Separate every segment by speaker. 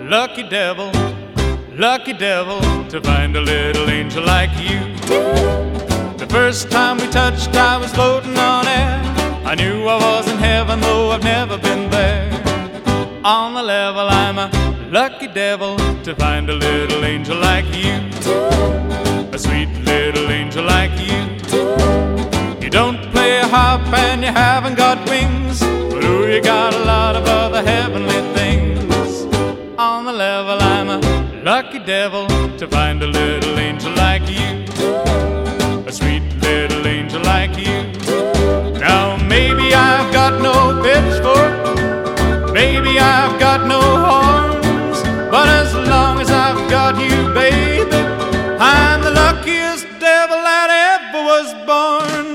Speaker 1: lucky devil, to find a little angel like you. The first time we touched, I was floating on air. I knew I was in heaven, though I've never been there. On the level, I'm a lucky devil, to find a little angel like you. A sweet little angel like you. You don't play a harp and you haven't got wings, but ooh, you got a lot of other heavenly things. On the level, I'm a lucky devil, to find a little angel like you. A sweet little angel like you. Now maybe I've got no pitchfork, maybe I've got no horns, but as long as I've got you, baby, I'm the luckiest devil that ever was born.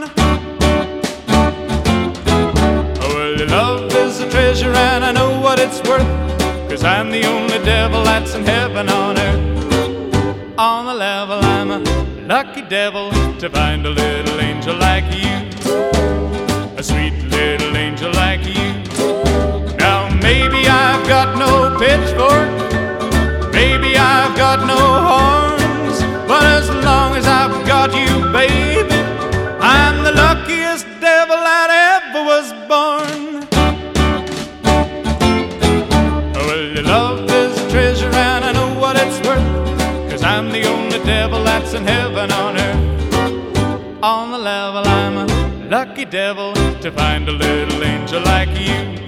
Speaker 1: Oh, well, your love is a treasure and I know what it's worth, 'cause I'm the only devil that's in heaven on earth. On the level, I'm a lucky devil, to find a little angel like you. A sweet little angel like you. Now maybe I've got no pitchfork, maybe I've got no horns, but as long as I've got you, baby, I'm the luckiest devil that ever was born. Oh, well, your love is a treasure and I know what it's worth, 'cause I'm the only devil that's in heaven on earth. On the level, I'm a lucky devil, to find a little angel like you.